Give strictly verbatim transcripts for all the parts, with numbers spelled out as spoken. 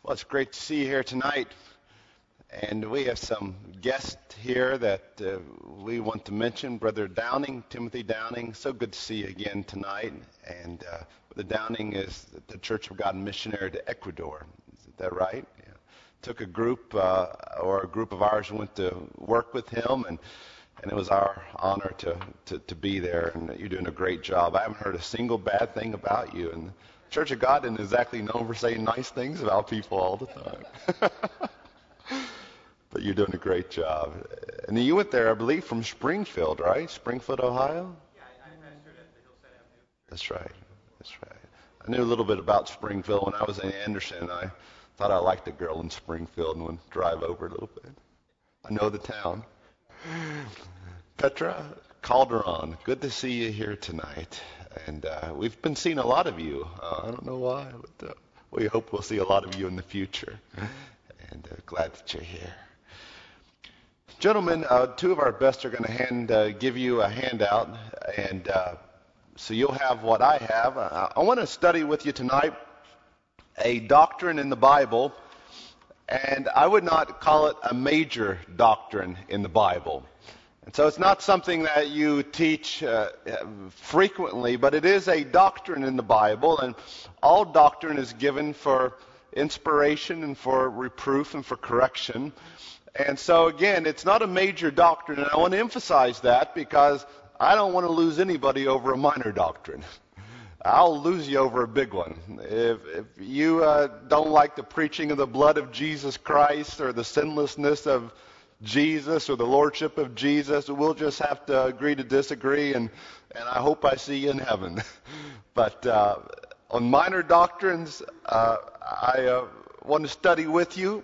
Well, it's great to see you here tonight. And we have some guests here that uh, we want to mention. Brother Downing, Timothy Downing. So good to see you again tonight. And uh, Brother Downing is the Church of God missionary to Ecuador. Is that right? Yeah. Took a group, uh, or a group of ours went to work with him, and and it was our honor to, to, to be there. And you're doing a great job. I haven't heard a single bad thing about you. And the Church of God isn't exactly known for saying nice things about people all the time. But you're doing a great job. And you went there, I believe, from Springfield, right? Springfield, Ohio? Yeah, I, I pastored at the Hillside Avenue. That's right. That's right. I knew a little bit about Springfield when I was in Anderson. I thought I liked a girl in Springfield and would drive over a little bit. I know the town. Petra Calderon, good to see you here tonight. And uh, we've been seeing a lot of you. Uh, I don't know why, but uh, we hope we'll see a lot of you in the future. And uh, glad that you're here. Gentlemen, uh, two of our best are going to hand uh, give you a handout, and uh, so you'll have what I have. I, I want to study with you tonight a doctrine in the Bible, and I would not call it a major doctrine in the Bible. And so it's not something that you teach uh, frequently, but it is a doctrine in the Bible, and all doctrine is given for inspiration and for reproof and for correction. And so, again, it's not a major doctrine, and I want to emphasize that because I don't want to lose anybody over a minor doctrine. I'll lose you over a big one. If, if you uh, don't like the preaching of the blood of Jesus Christ or the sinlessness of Jesus or the lordship of Jesus, we'll just have to agree to disagree, and, and I hope I see you in heaven. But uh, on minor doctrines, uh, I uh, want to study with you.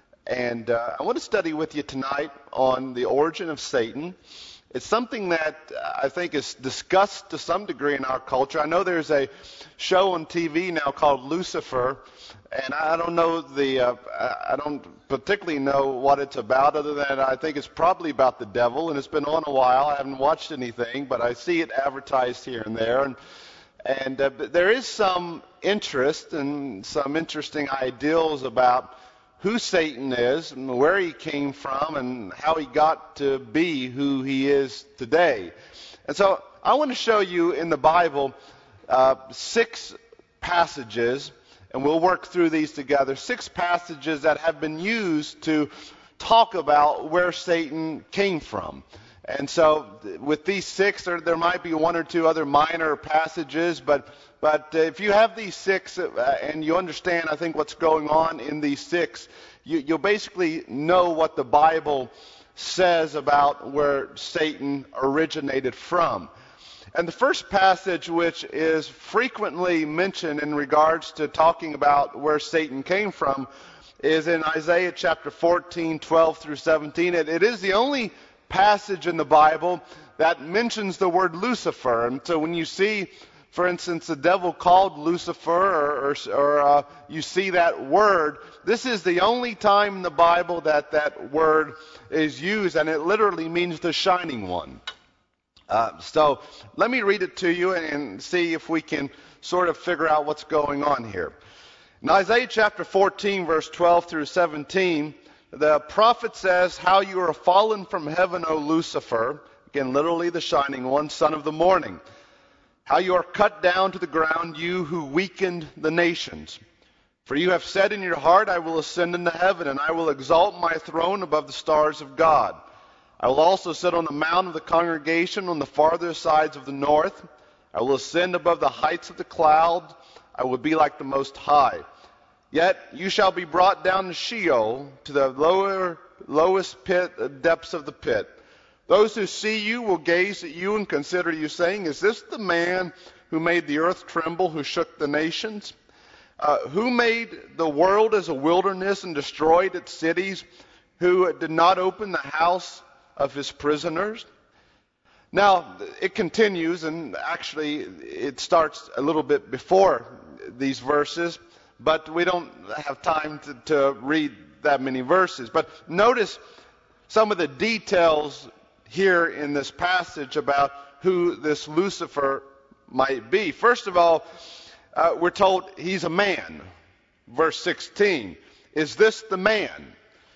And uh, I want to study with you tonight on the origin of Satan. It's something that I think is discussed to some degree in our culture. I know there's a show on T V now called Lucifer, and I don't know the, uh, I don't particularly know what it's about, other than I think it's probably about the devil, and it's been on a while. I haven't watched anything, but I see it advertised here and there, and and uh, there is some interest and some interesting ideals about who Satan is and where he came from and how he got to be who he is today. And so I want to show you in the Bible uh, six passages, and we'll work through these together, six passages that have been used to talk about where Satan came from. And so with these six, there, there might be one or two other minor passages, but but if you have these six uh, and you understand, I think, what's going on in these six, you, you'll basically know what the Bible says about where Satan originated from. And the first passage, which is frequently mentioned in regards to talking about where Satan came from, is in Isaiah chapter fourteen, twelve through seventeen. It, it is the only passage in the Bible that mentions the word Lucifer. And so when you see, for instance, the devil called Lucifer, or, or, or uh, you see that word, this is the only time in the Bible that that word is used, and it literally means the shining one. Uh, so let me read it to you and, and see if we can sort of figure out what's going on here. In Isaiah chapter fourteen, verse twelve through seventeen, the prophet says, "How you are fallen from heaven, O Lucifer," again, literally the shining one, "son of the morning. How you are cut down to the ground, you who weakened the nations. For you have said in your heart, I will ascend into heaven, and I will exalt my throne above the stars of God. I will also sit on the mount of the congregation on the farther sides of the north. I will ascend above the heights of the cloud. I will be like the Most High. Yet you shall be brought down to Sheol, to the lower, lowest pit, depths of the pit. Those who see you will gaze at you and consider you, saying, is this the man who made the earth tremble, who shook the nations? Uh, who made the world as a wilderness and destroyed its cities? Who did not open the house of his prisoners?" Now, it continues, and actually it starts a little bit before these verses, but we don't have time to, to read that many verses. But notice some of the details here in this passage about who this Lucifer might be. First of all, uh, we're told he's a man. Verse sixteen, is this the man?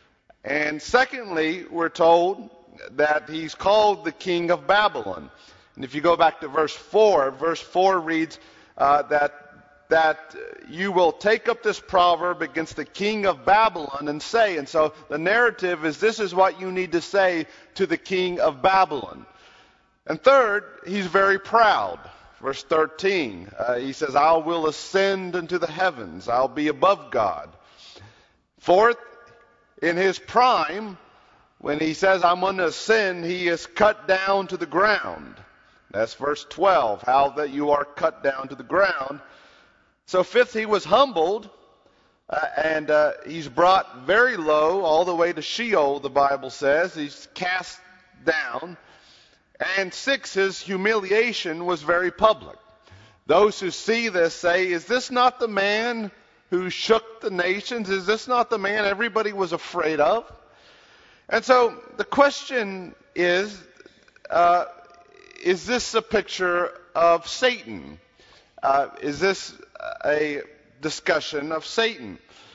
And secondly, we're told that he's called the king of Babylon. And if you go back to verse four, verse four reads uh, that that you will take up this proverb against the king of Babylon and say, and so the narrative is this is what you need to say to the king of Babylon. And third, he's very proud. Verse thirteen, uh, he says, I will ascend into the heavens. I'll be above God. Fourth, in his prime, when he says, I'm going to ascend, he is cut down to the ground. That's verse twelve, how that you are cut down to the ground. So fifth, he was humbled, uh, and uh, he's brought very low, all the way to Sheol, the Bible says. He's cast down. And six, his humiliation was very public. Those who see this say, is this not the man who shook the nations? Is this not the man everybody was afraid of? And so the question is, uh, is this a picture of Satan? Uh, is this a discussion of Satan?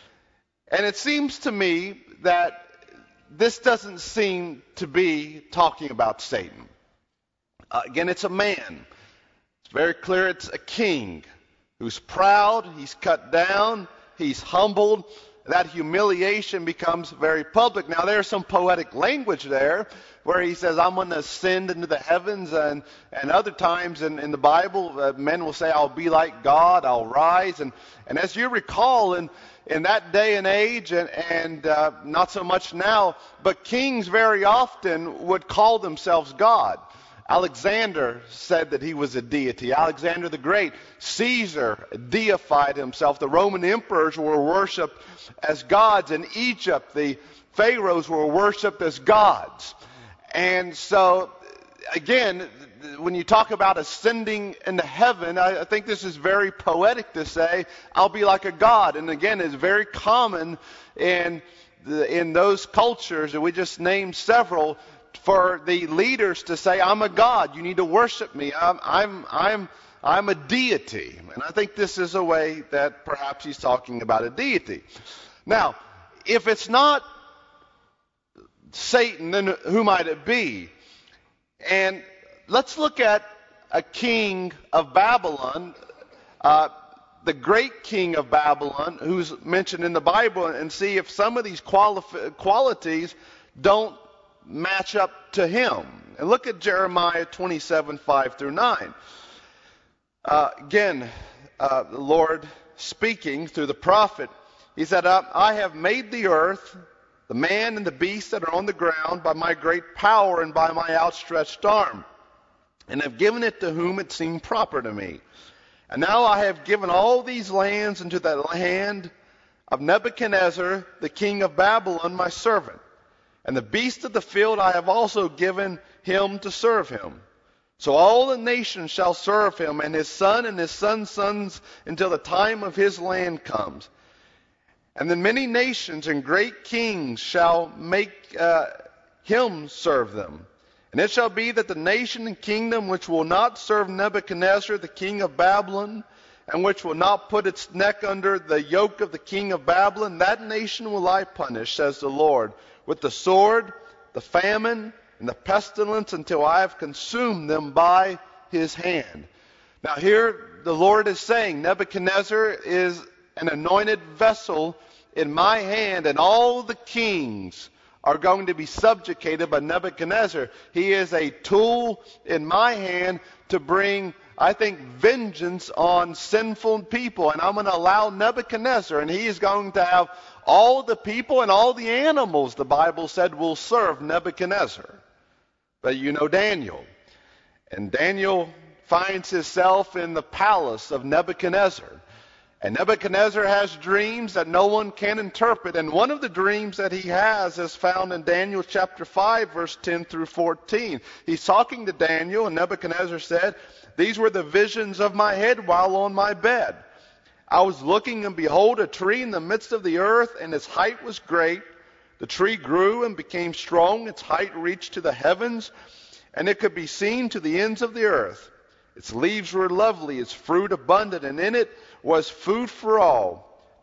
And it seems to me that this doesn't seem to be talking about Satan. Uh, again, it's a man. It's very clear it's a king who's proud, he's cut down, he's humbled. That humiliation becomes very public. Now, there's some poetic language there where he says, I'm going to ascend into the heavens. And, and other times in, in the Bible, uh, men will say, I'll be like God, I'll rise. And, and as you recall, in, in that day and age, and, and uh, not so much now, but kings very often would call themselves God. Alexander said that he was a deity. Alexander the Great. Caesar deified himself. The Roman emperors were worshipped as gods. In Egypt, the pharaohs were worshipped as gods. And so, again, when you talk about ascending into heaven, I, I think this is very poetic to say, I'll be like a god. And again, it's very common in the, in those cultures, and we just named several, for the leaders to say, I'm a god, you need to worship me, I'm, I'm, I'm, I'm a deity. And I think this is a way that perhaps he's talking about a deity. Now, if it's not Satan, then who might it be? And let's look at a king of Babylon, uh, the great king of Babylon, who's mentioned in the Bible, and see if some of these quali- qualities don't match up to him. And look at Jeremiah twenty-seven, five through nine. Uh, again, uh, the Lord speaking through the prophet, he said, I have made the earth, the man and the beast that are on the ground, by my great power and by my outstretched arm, and have given it to whom it seemed proper to me. And now I have given all these lands into the hand of Nebuchadnezzar, the king of Babylon, my servant. And the beasts of the field I have also given him to serve him. So all the nations shall serve him, and his son and his son's sons, until the time of his land comes. And then many nations and great kings shall make uh, him serve them. And it shall be that the nation and kingdom which will not serve Nebuchadnezzar, the king of Babylon, and which will not put its neck under the yoke of the king of Babylon, that nation will I punish, says the Lord, with the sword, the famine, and the pestilence, until I have consumed them by his hand. Now here the Lord is saying, Nebuchadnezzar is an anointed vessel in my hand, and all the kings are going to be subjugated by Nebuchadnezzar. He is a tool in my hand to bring, I think, vengeance on sinful people. And I'm going to allow Nebuchadnezzar, and he is going to have all the people and all the animals, the Bible said, will serve Nebuchadnezzar. But you know Daniel. And Daniel finds himself in the palace of Nebuchadnezzar. And Nebuchadnezzar has dreams that no one can interpret. And one of the dreams that he has is found in Daniel chapter five, verse ten through fourteen. He's talking to Daniel, and Nebuchadnezzar said, these were the visions of my head while on my bed. I was looking, and behold, a tree in the midst of the earth, and its height was great. The tree grew and became strong. Its height reached to the heavens, and it could be seen to the ends of the earth. Its leaves were lovely, its fruit abundant, and in it was food for all.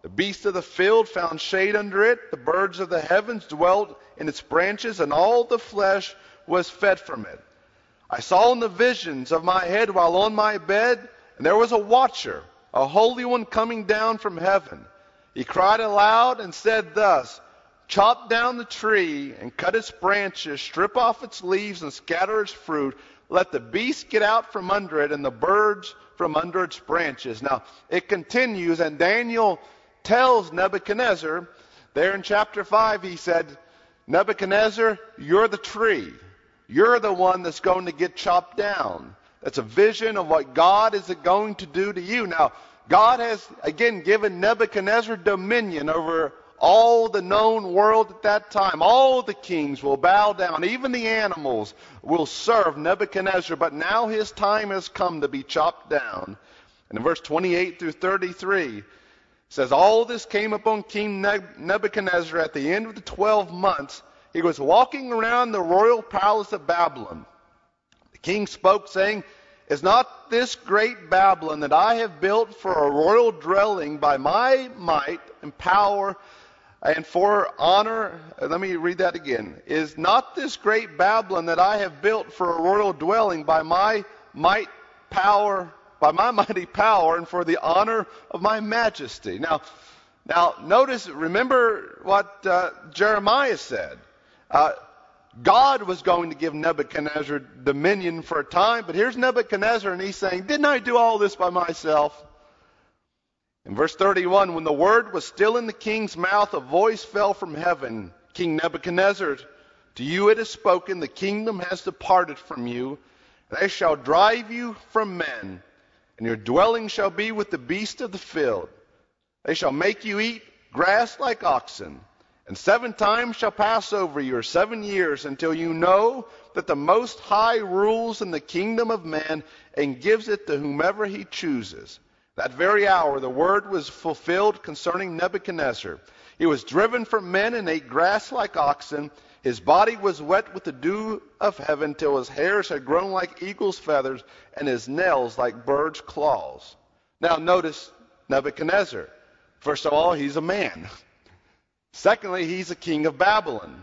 The beasts of the field found shade under it. The birds of the heavens dwelt in its branches, and all the flesh was fed from it. I saw in the visions of my head while on my bed, and there was a watcher, a holy one coming down from heaven. He cried aloud and said thus, chop down the tree and cut its branches, strip off its leaves and scatter its fruit. Let the beasts get out from under it and the birds from under its branches. Now, it continues, and Daniel tells Nebuchadnezzar, there in chapter five, he said, Nebuchadnezzar, you're the tree. You're the one that's going to get chopped down. That's a vision of what God is going to do to you. Now, God has, again, given Nebuchadnezzar dominion over all the known world at that time. All the kings will bow down. Even the animals will serve Nebuchadnezzar. But now his time has come to be chopped down. And in verse twenty-eight through thirty-three, it says, all this came upon King Nebuchadnezzar at the end of the twelve months. He was walking around the royal palace of Babylon. The king spoke, saying, is not this great Babylon that I have built for a royal dwelling by my might and power and for honor? Let me read that again. Is not this great Babylon that I have built for a royal dwelling by my might, power, by my mighty power and for the honor of my majesty? Now, now notice, remember what uh, Jeremiah said. Uh, God was going to give Nebuchadnezzar dominion for a time, but here's Nebuchadnezzar, and he's saying, didn't I do all this by myself? In verse thirty-one, when the word was still in the king's mouth, a voice fell from heaven. King Nebuchadnezzar, to you it is spoken, the kingdom has departed from you, and I shall drive you from men, and your dwelling shall be with the beasts of the field. They shall make you eat grass like oxen. And seven times shall pass over you, or seven years, until you know that the Most High rules in the kingdom of man and gives it to whomever he chooses. That very hour the word was fulfilled concerning Nebuchadnezzar. He was driven from men and ate grass like oxen. His body was wet with the dew of heaven till his hairs had grown like eagle's feathers and his nails like bird's claws. Now notice Nebuchadnezzar. First of all, he's a man. Secondly, he's a king of Babylon.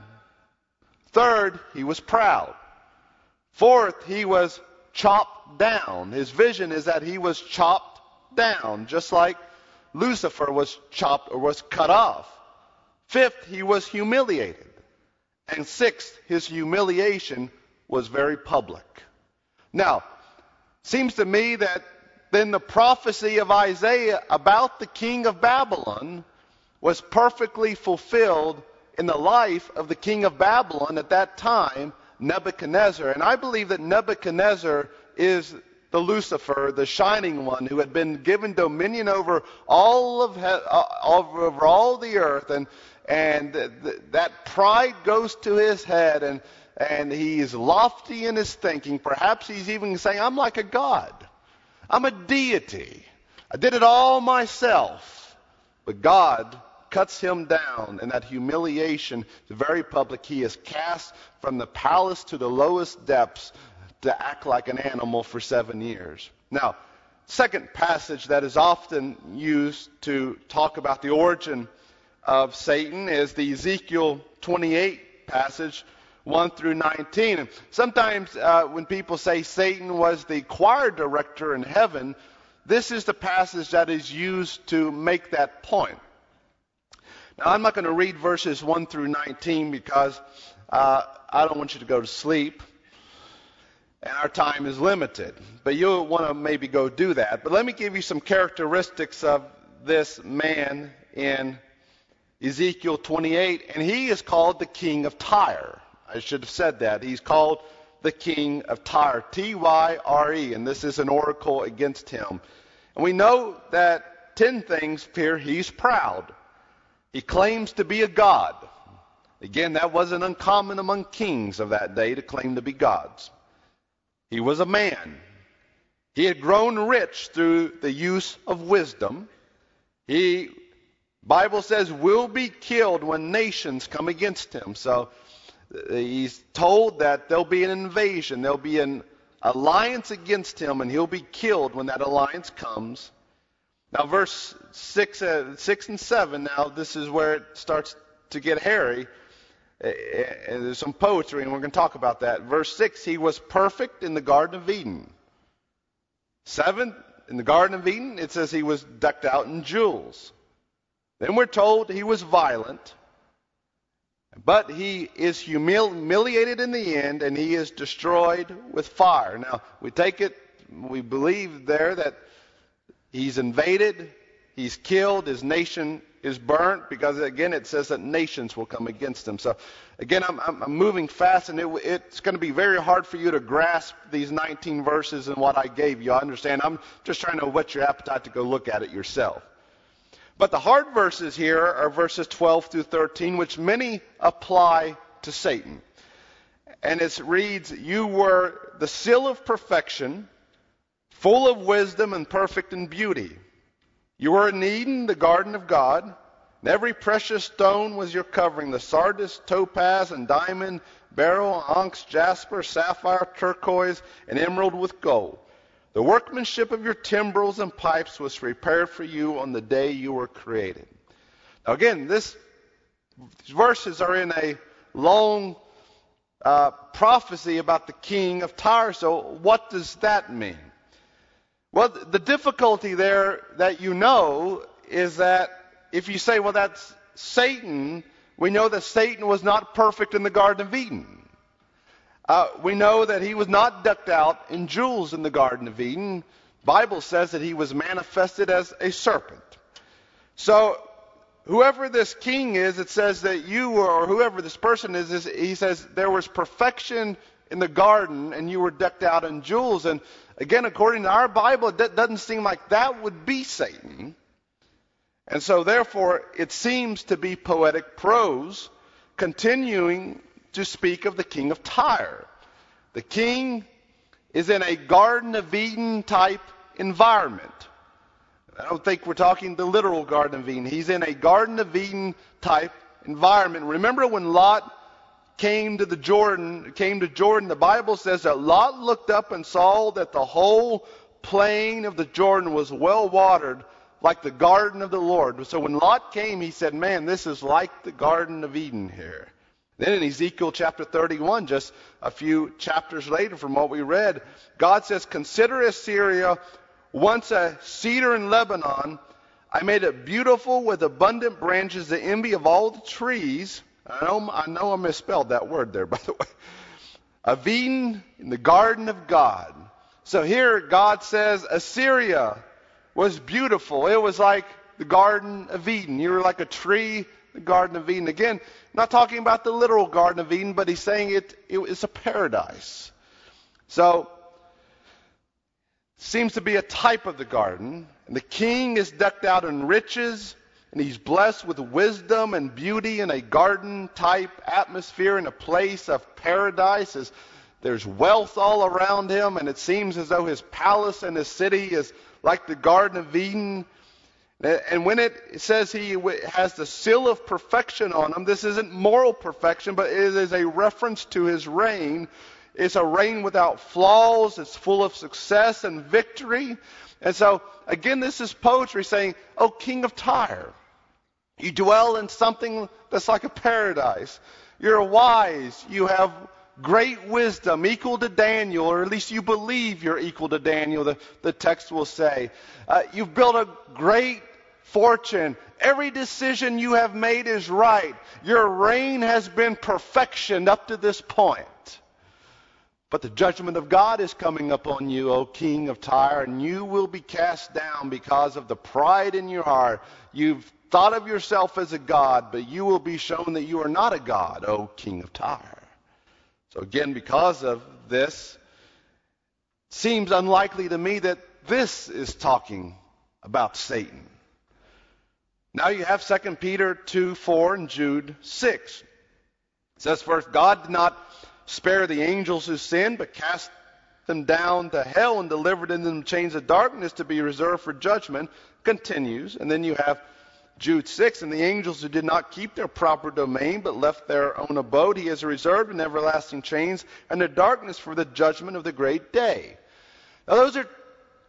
Third, he was proud. Fourth, he was chopped down. His vision is that he was chopped down, just like Lucifer was chopped or was cut off. Fifth, he was humiliated. And sixth, his humiliation was very public. Now, seems to me that then the prophecy of Isaiah about the king of Babylon was perfectly fulfilled in the life of the king of Babylon at that time, Nebuchadnezzar. And I believe that Nebuchadnezzar is the Lucifer, the shining one, who had been given dominion over all of he- uh, over all the earth, and and th- th- that pride goes to his head, and and he is lofty in his thinking. Perhaps he's even saying, "I'm like a god. I'm a deity. I did it all myself." But God cuts him down, and that humiliation is very public. He is cast from the palace to the lowest depths to act like an animal for seven years. Now, second passage that is often used to talk about the origin of Satan is the Ezekiel twenty-eight passage, one through nineteen. And sometimes uh, when people say Satan was the choir director in heaven, this is the passage that is used to make that point. Now, I'm not going to read verses one through nineteen because uh, I don't want you to go to sleep, and our time is limited. But you'll want to maybe go do that. But let me give you some characteristics of this man in Ezekiel twenty-eight, and he is called the king of Tyre. I should have said that. He's called the king of Tyre, T Y R E, and this is an oracle against him. And we know that ten things here, he's proud. He claims to be a god. Again, that wasn't uncommon among kings of that day to claim to be gods. He was a man. He had grown rich through the use of wisdom. He, Bible says, will be killed when nations come against him. So he's told that there'll be an invasion. There'll be an alliance against him, and he'll be killed when that alliance comes. Now, verse six, uh, six and seven, now this is where it starts to get hairy. Uh, uh, there's some poetry, and we're going to talk about that. Verse six, he was perfect in the Garden of Eden. Seven, in the Garden of Eden, it says he was decked out in jewels. Then we're told he was violent, but he is humil- humiliated in the end, and he is destroyed with fire. Now, we take it, we believe there that he's invaded, he's killed, his nation is burnt, because again it says that nations will come against him. So again, I'm, I'm, I'm moving fast, and it, it's going to be very hard for you to grasp these nineteen verses and what I gave you. I understand. I'm just trying to whet your appetite to go look at it yourself. But the hard verses here are verses twelve through thirteen, which many apply to Satan. And it reads, you were the seal of perfection, full of wisdom and perfect in beauty. You were in Eden, the garden of God, and every precious stone was your covering, the sardius, topaz, and diamond, beryl, onyx, jasper, sapphire, turquoise, and emerald with gold. The workmanship of your timbrels and pipes was prepared for you on the day you were created. Now again, this, these verses are in a long uh, prophecy about the king of Tyre. So what does that mean? Well, the difficulty there that you know is that if you say, well, that's Satan, we know that Satan was not perfect in the Garden of Eden. Uh, we know that he was not decked out in jewels in the Garden of Eden. The Bible says that he was manifested as a serpent. So whoever this king is, it says that you, or whoever this person is, is he says there was perfection in the garden and you were decked out in jewels. And again, according to our Bible, it doesn't seem like that would be Satan. And so therefore, it seems to be poetic prose continuing to speak of the king of Tyre. The king is in a Garden of Eden type environment. I don't think we're talking the literal Garden of Eden. He's in a Garden of Eden type environment. Remember when Lot came to the Jordan, came to Jordan, the Bible says that Lot looked up and saw that the whole plain of the Jordan was well watered, like the garden of the Lord. So when Lot came, he said, man, this is like the Garden of Eden here. Then in Ezekiel chapter thirty-one, just a few chapters later from what we read, God says, consider Assyria once a cedar in Lebanon. I made it beautiful with abundant branches, the envy of all the trees. I know, I know I misspelled that word there, by the way. Of Eden, in the garden of God. So here God says Assyria was beautiful. It was like the Garden of Eden. You were like a tree, the Garden of Eden. Again, not talking about the literal Garden of Eden, but he's saying it, it it's a paradise. So, seems to be a type of the garden. And the king is decked out in riches, and he's blessed with wisdom and beauty in a garden-type atmosphere, in a place of paradise. As there's wealth all around him, and it seems as though his palace and his city is like the Garden of Eden. And when it says he has the seal of perfection on him, this isn't moral perfection, but it is a reference to his reign. It's a reign without flaws. It's full of success and victory. And so, again, this is poetry saying, oh, King of Tyre, you dwell in something that's like a paradise. You're wise. You have great wisdom, equal to Daniel, or at least you believe you're equal to Daniel, the, the text will say. Uh, you've built a great fortune. Every decision you have made is right. Your reign has been perfection up to this point. But the judgment of God is coming upon you, O King of Tyre, and you will be cast down because of the pride in your heart. You've thought of yourself as a god, but you will be shown that you are not a god, O King of Tyre. So again, because of this, it seems unlikely to me that this is talking about Satan. Now you have Second Peter two four and Jude six. It says, first, God did not spare the angels who sinned, but cast them down to hell and delivered them in chains of darkness to be reserved for judgment. Continues. And then you have Jude six, and the angels who did not keep their proper domain, but left their own abode, he has reserved in everlasting chains and the darkness for the judgment of the great day. Now those are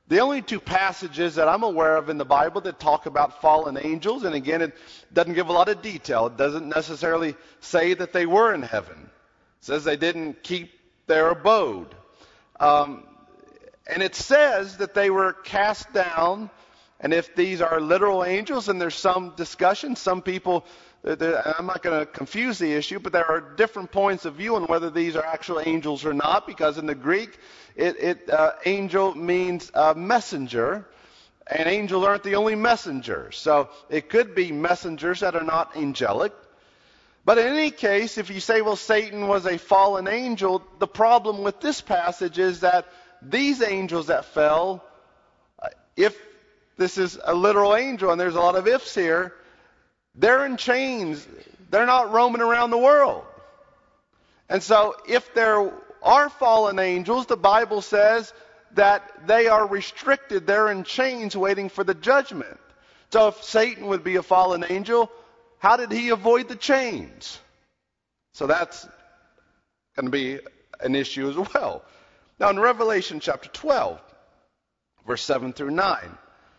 the only two passages that I'm aware of in the Bible that talk about fallen angels, and again, it doesn't give a lot of detail. It doesn't necessarily say that they were in heaven. It says they didn't keep their abode. Um, and it says that they were cast down. And if these are literal angels, and there's some discussion, some people, I'm not going to confuse the issue, but there are different points of view on whether these are actual angels or not, because in the Greek, it, it uh, angel means uh, messenger, and angels aren't the only messengers. So it could be messengers that are not angelic. But in any case, if you say, well, Satan was a fallen angel, the problem with this passage is that these angels that fell, uh, if this is a literal angel, and there's a lot of ifs here, they're in chains. They're not roaming around the world. And so if there are fallen angels, the Bible says that they are restricted. They're in chains waiting for the judgment. So if Satan would be a fallen angel, how did he avoid the chains? So that's going to be an issue as well. Now in Revelation chapter twelve, verse seven through nine,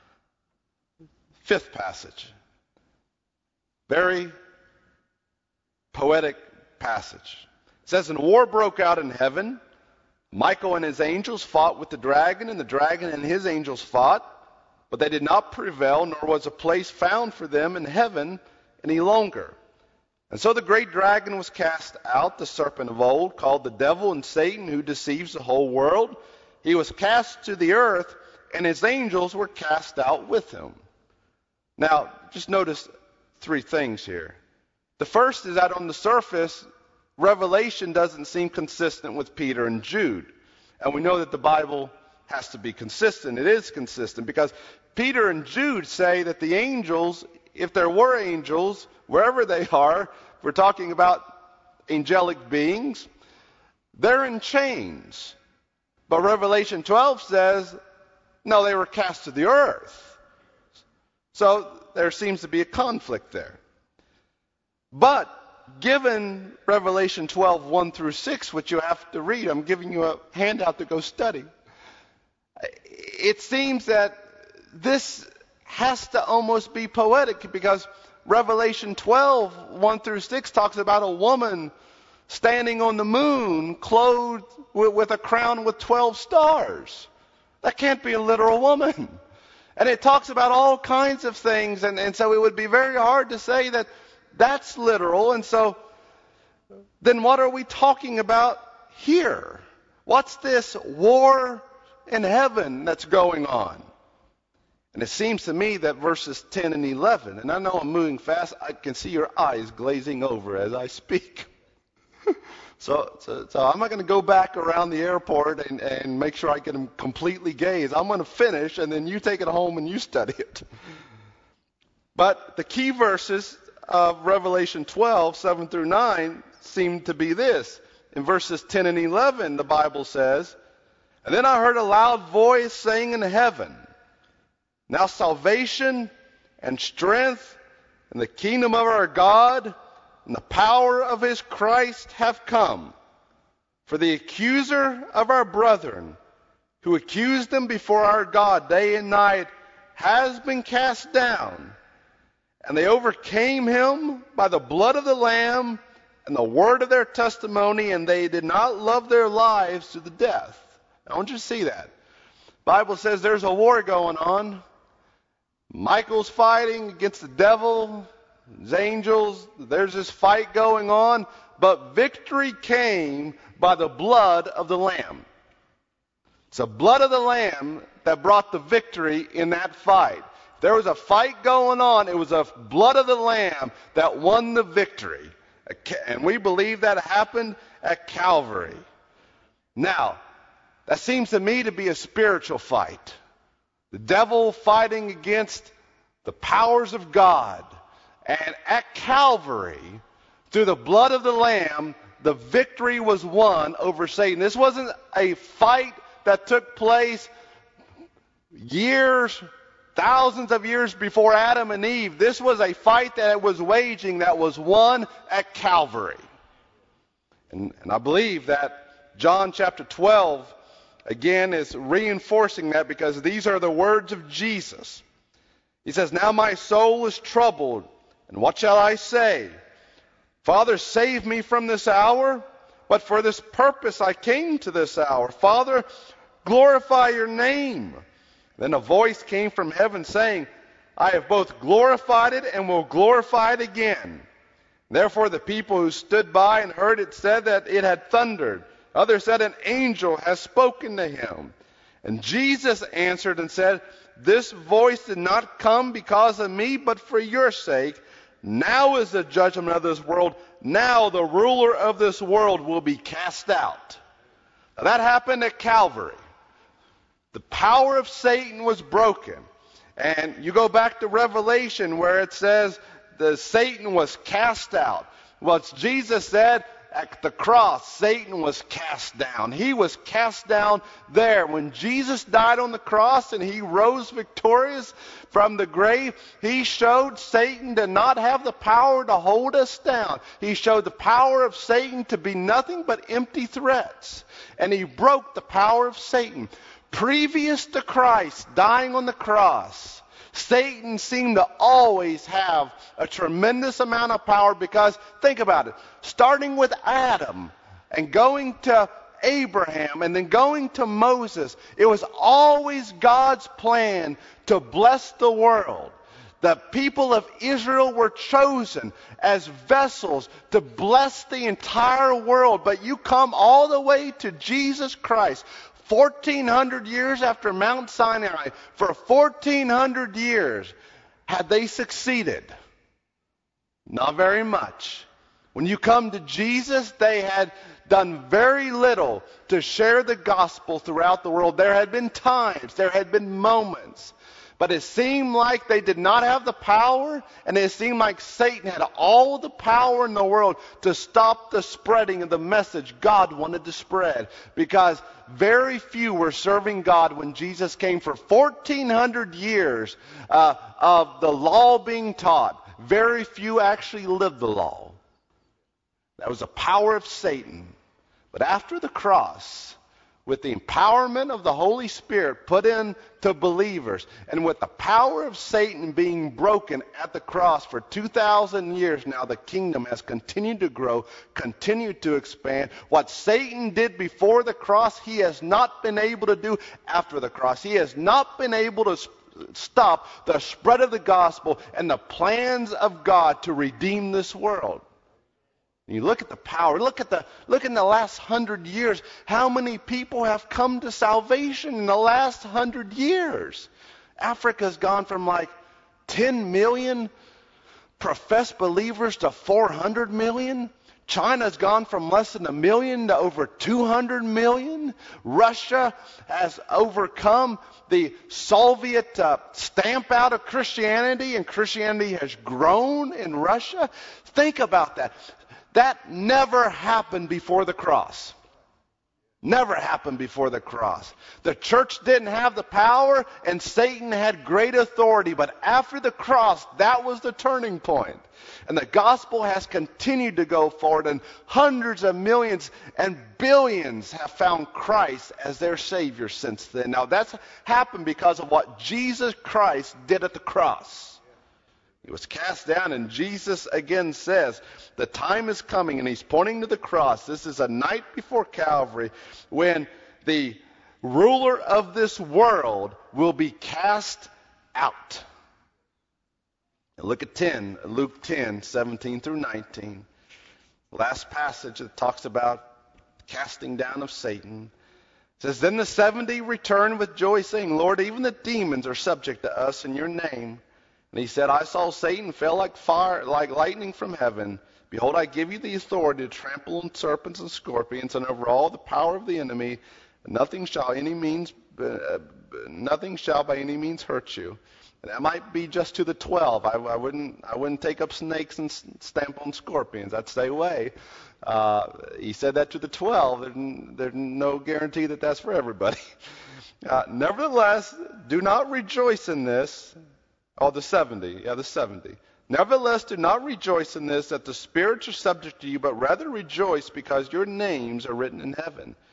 fifth passage. Very poetic passage. It says, and war broke out in heaven. Michael and his angels fought with the dragon, and the dragon and his angels fought, but they did not prevail, nor was a place found for them in heaven any longer. And so the great dragon was cast out, the serpent of old, called the devil and Satan, who deceives the whole world. He was cast to the earth, and his angels were cast out with him. Now, just notice three things here. The first is that on the surface, Revelation doesn't seem consistent with Peter and Jude. And we know that the Bible has to be consistent. It is consistent because Peter and Jude say that the angels, if there were angels, wherever they are, we're talking about angelic beings, they're in chains. But Revelation twelve says, no, they were cast to the earth. So there seems to be a conflict there. But given Revelation twelve, one through six, which you have to read, I'm giving you a handout to go study. It seems that this has to almost be poetic because Revelation twelve, one through six talks about a woman standing on the moon clothed with, with a crown with twelve stars. That can't be a literal woman. And it talks about all kinds of things, and, and so it would be very hard to say that that's literal. And so then what are we talking about here? What's this war in heaven that's going on? And it seems to me that verses ten and eleven, and I know I'm moving fast, I can see your eyes glazing over as I speak. So, so, so I'm not going to go back around the airport and, and make sure I get them completely gaze. I'm going to finish, and then you take it home and you study it. But the key verses of Revelation twelve, seven through nine, seem to be this. In verses ten and eleven, the Bible says, and then I heard a loud voice saying in heaven, now salvation and strength and the kingdom of our God and the power of his Christ have come. For the accuser of our brethren, who accused them before our God day and night, has been cast down. And they overcame him by the blood of the Lamb and the word of their testimony, and they did not love their lives to the death. I want you to see that. The Bible says there's a war going on. Michael's fighting against the devil. His angels, there's this fight going on, but victory came by the blood of the Lamb. It's the blood of the Lamb that brought the victory in that fight. There was a fight going on. It was the blood of the Lamb that won the victory. And we believe that happened at Calvary. Now, that seems to me to be a spiritual fight. The devil fighting against the powers of God. And at Calvary, through the blood of the Lamb, the victory was won over Satan. This wasn't a fight that took place years, thousands of years before Adam and Eve. This was a fight that was waging that was won at Calvary. And, and I believe that John chapter twelve again, is reinforcing that because these are the words of Jesus. He says, now my soul is troubled, and what shall I say? Father, save me from this hour, but for this purpose I came to this hour. Father, glorify your name. Then a voice came from heaven saying, I have both glorified it and will glorify it again. Therefore the people who stood by and heard it said that it had thundered. Others said an angel has spoken to him. And Jesus answered and said, this voice did not come because of me, but for your sake. Now is the judgment of this world. Now the ruler of this world will be cast out. Now that happened at Calvary. The power of Satan was broken. And you go back to Revelation where it says the Satan was cast out. Well, Jesus said at the cross, Satan was cast down. He was cast down there. When Jesus died on the cross and he rose victorious from the grave, he showed Satan to not have the power to hold us down. He showed the power of Satan to be nothing but empty threats. And he broke the power of Satan. Previous to Christ dying on the cross, Satan seemed to always have a tremendous amount of power because, think about it, starting with Adam and going to Abraham and then going to Moses, it was always God's plan to bless the world. The people of Israel were chosen as vessels to bless the entire world. But you come all the way to Jesus Christ, fourteen hundred years after Mount Sinai. For fourteen hundred years, had they succeeded? Not very much. When you come to Jesus, they had done very little to share the gospel throughout the world. There had been times, there had been moments, but it seemed like they did not have the power, and it seemed like Satan had all the power in the world to stop the spreading of the message God wanted to spread. Because very few were serving God when Jesus came. For fourteen hundred years uh, of the law being taught, very few actually lived the law. That was the power of Satan. But after the cross, with the empowerment of the Holy Spirit put into believers, and with the power of Satan being broken at the cross for two thousand years now, the kingdom has continued to grow, continued to expand. What Satan did before the cross, he has not been able to do after the cross. He has not been able to stop the spread of the gospel and the plans of God to redeem this world. You look at the power, look at the, look in the last hundred years, how many people have come to salvation in the last hundred years? Africa's gone from like ten million professed believers to four hundred million. China's gone from less than a million to over two hundred million. Russia has overcome the Soviet uh, stamp out of Christianity, and Christianity has grown in Russia. Think about that. That never happened before the cross. Never happened before the cross. The church didn't have the power, and Satan had great authority. But after the cross, that was the turning point. And the gospel has continued to go forward, and hundreds of millions and billions have found Christ as their Savior since then. Now that's happened because of what Jesus Christ did at the cross. He was cast down, and Jesus again says, the time is coming, and he's pointing to the cross. This is a night before Calvary when the ruler of this world will be cast out. And look at ten, Luke ten, seventeen through nineteen. Last passage that talks about casting down of Satan. It says, then the seventy returned with joy, saying, Lord, even the demons are subject to us in your name. And he said, I saw Satan fell like fire, like lightning from heaven. Behold, I give you the authority to trample on serpents and scorpions and over all the power of the enemy. Nothing shall any means, uh, nothing shall by any means hurt you. And that might be just to the twelve. I, I wouldn't, I wouldn't take up snakes and stamp on scorpions. I'd stay away. Uh, he said that to the twelve. There's, there's no guarantee that that's for everybody. Uh, Nevertheless, do not rejoice in this. Oh, the seventy. Yeah, the seventy. Nevertheless, do not rejoice in this, that the spirits are subject to you, but rather rejoice because your names are written in heaven.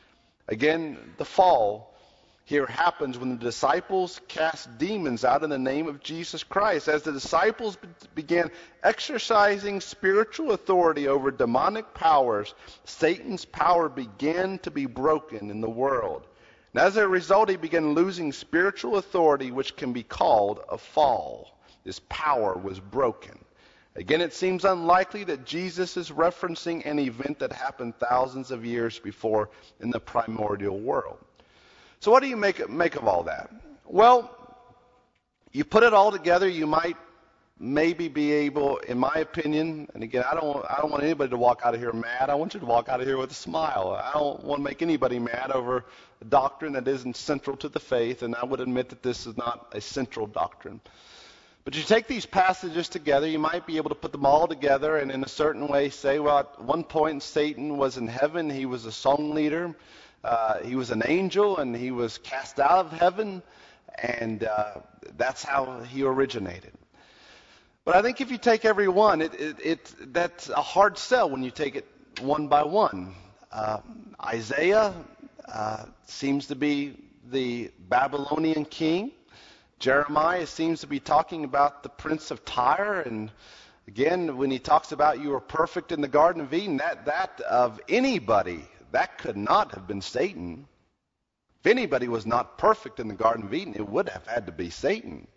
Again, the fall here happens when the disciples cast demons out in the name of Jesus Christ. As the disciples be- began exercising spiritual authority over demonic powers, Satan's power began to be broken in the world. And as a result, he began losing spiritual authority, which can be called a fall. His power was broken. Again, it seems unlikely that Jesus is referencing an event that happened thousands of years before in the primordial world. So what do you make, make of all that? Well, you put it all together, you might maybe be able, in my opinion, and again, I don't, I don't want anybody to walk out of here mad. I want you to walk out of here with a smile. I don't want to make anybody mad over a doctrine that isn't central to the faith, and I would admit that this is not a central doctrine. But you take these passages together, you might be able to put them all together and in a certain way say, well, at one point Satan was in heaven, he was a song leader. Uh, he was an angel, and he was cast out of heaven, and uh, that's how he originated. But I think if you take every one, it, it, it, that's a hard sell when you take it one by one. Uh, Isaiah uh, seems to be the Babylonian king. Jeremiah seems to be talking about the prince of Tyre, and again, when he talks about you were perfect in the Garden of Eden, that, that of anybody, that could not have been Satan. If anybody was not perfect in the Garden of Eden, it would have had to be Satan.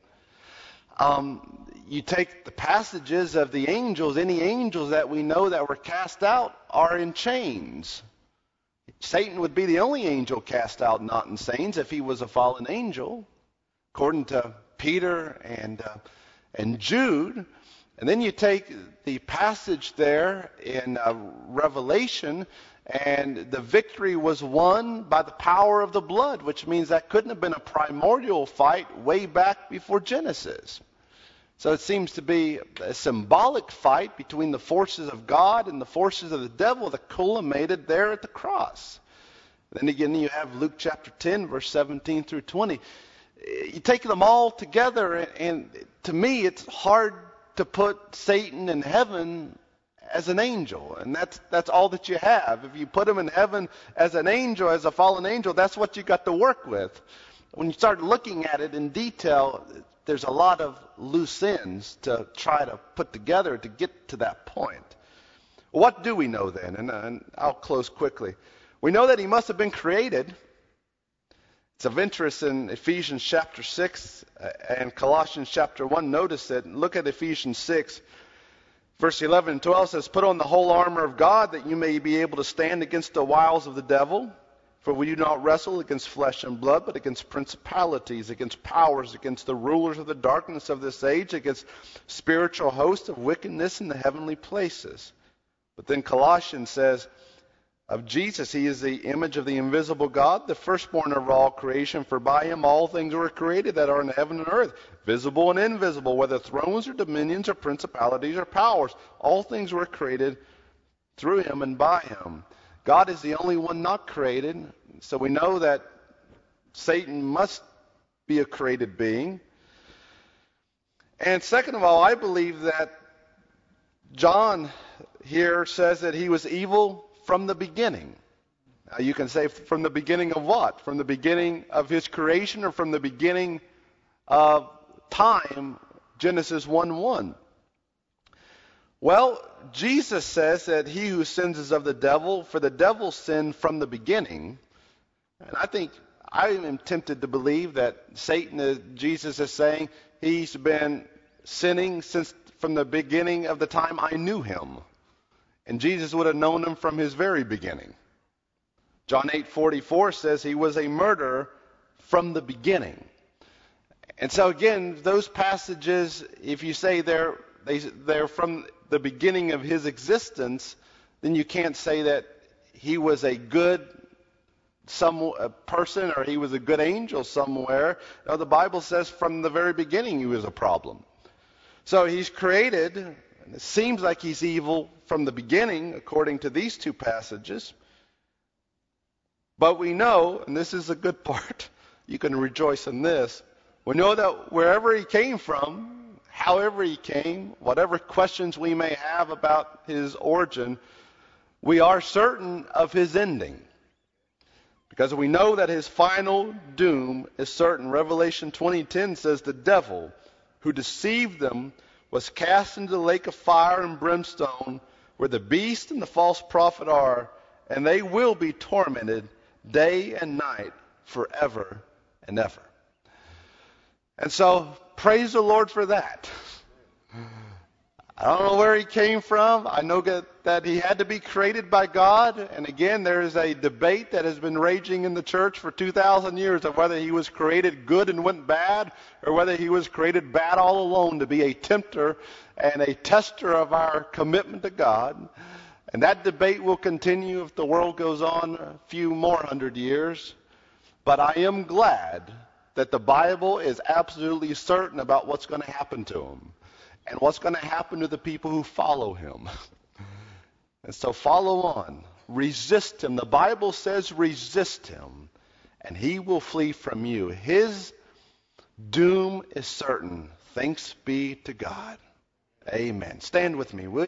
Um, you take the passages of the angels, any angels that we know that were cast out are in chains. Satan would be the only angel cast out not in chains if he was a fallen angel, according to Peter and, uh, and Jude. And then you take the passage there in uh, Revelation, and the victory was won by the power of the blood, which means that couldn't have been a primordial fight way back before Genesis. So it seems to be a symbolic fight between the forces of God and the forces of the devil that culminated there at the cross. Then again, you have Luke chapter ten, verse seventeen through twenty. You take them all together, and, and to me, it's hard to put Satan in heaven as an angel, and that's that's all that you have. If you put him in heaven as an angel, as a fallen angel, that's what you got to work with. When you start looking at it in detail, there's a lot of loose ends to try to put together to get to that point. What do we know then? And, and I'll close quickly. We know that he must have been created. It's of interest in Ephesians chapter six and Colossians chapter one. Notice it. Look at Ephesians six. Verse eleven and twelve says, put on the whole armor of God that you may be able to stand against the wiles of the devil. For we do not wrestle against flesh and blood, but against principalities, against powers, against the rulers of the darkness of this age, against spiritual hosts of wickedness in the heavenly places. But then Colossians says, of Jesus, he is the image of the invisible God, the firstborn of all creation. For by him all things were created that are in heaven and earth, visible and invisible, whether thrones or dominions or principalities or powers. All things were created through him and by him. God is the only one not created, so we know that Satan must be a created being. And second of all, I believe that John here says that he was evil from the beginning. Now you can say from the beginning of what? From the beginning of his creation, or from the beginning of time, Genesis one one. Well, Jesus says that he who sins is of the devil, for the devil sinned from the beginning. And I think I am tempted to believe that Satan, is, Jesus is saying, he's been sinning since from the beginning of the time I knew him. And Jesus would have known him from his very beginning. John eight forty-four says he was a murderer from the beginning. And so again, those passages, if you say they're, they, they're from the beginning of his existence, then you can't say that he was a good some a person or he was a good angel somewhere. No, the Bible says from the very beginning he was a problem. So he's created, and it seems like he's evil from the beginning, according to these two passages. But we know, and this is a good part, you can rejoice in this, we know that wherever he came from, however he came, whatever questions we may have about his origin, we are certain of his ending. Because we know that his final doom is certain. Revelation twenty ten says the devil who deceived them was cast into the lake of fire and brimstone, where the beast and the false prophet are, and they will be tormented day and night forever and ever. And so, praise the Lord for that. I don't know where he came from. I know that, that he had to be created by God. And again, there is a debate that has been raging in the church for two thousand years of whether he was created good and went bad, or whether he was created bad all alone to be a tempter and a tester of our commitment to God. And that debate will continue if the world goes on a few more hundred years. But I am glad that the Bible is absolutely certain about what's going to happen to him and what's going to happen to the people who follow him. And so follow on. Resist him. The Bible says resist him, and he will flee from you. His doom is certain. Thanks be to God. Amen. Stand with me, will you?